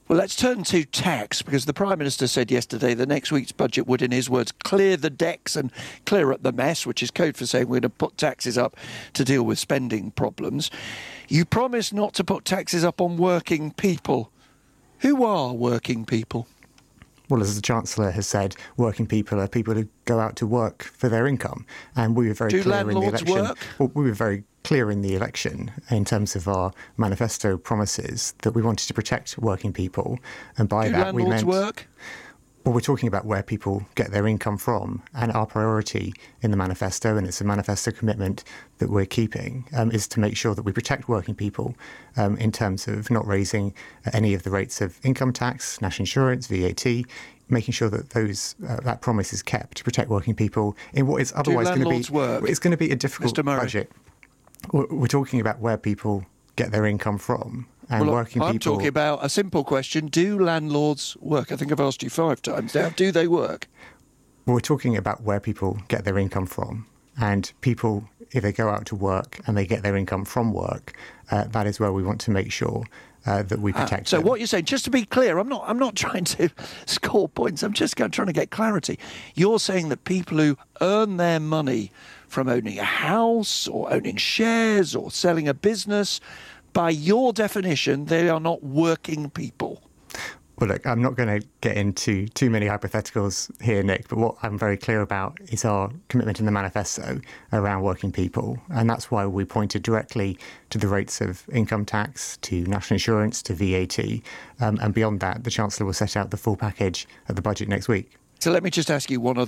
Well, let's turn to tax, because the Prime Minister said yesterday that next week's budget would, in his words, clear the decks and clear up the mess, which is code for saying we're going to put taxes up to deal with spending problems. You promised not to put taxes up on working people. Who are working people? Well, as the Chancellor has said, working people are people who go out to work for their income. And we were very clear in the election. Work? Well, we were very clear in the election in terms of our manifesto promises that we wanted to protect working people. And by that we meant... work? Well, we're talking about where people get their income from, and our priority in the manifesto, and it's a manifesto commitment that we're keeping, is to make sure that we protect working people in terms of not raising any of the rates of income tax, national insurance, VAT, making sure that that promise is kept to protect working people in what is otherwise going to be a difficult budget. We're talking about where people get their income from. And working people... I'm talking about a simple question. Do landlords work? I think I've asked you 5 times now. Do they work? Well, we're talking about where people get their income from. And people, if they go out to work and they get their income from work, that is where we want to make sure that we protect them. So what you're saying, just to be clear, I'm not trying to score points. I'm just trying to get clarity. You're saying that people who earn their money from owning a house or owning shares or selling a business, by your definition, they are not working people. Well, look, I'm not going to get into too many hypotheticals here, Nick, but what I'm very clear about is our commitment in the manifesto around working people. And that's why we pointed directly to the rates of income tax, to national insurance, to VAT. And beyond that, the Chancellor will set out the full package at the budget next week. So let me just ask you one other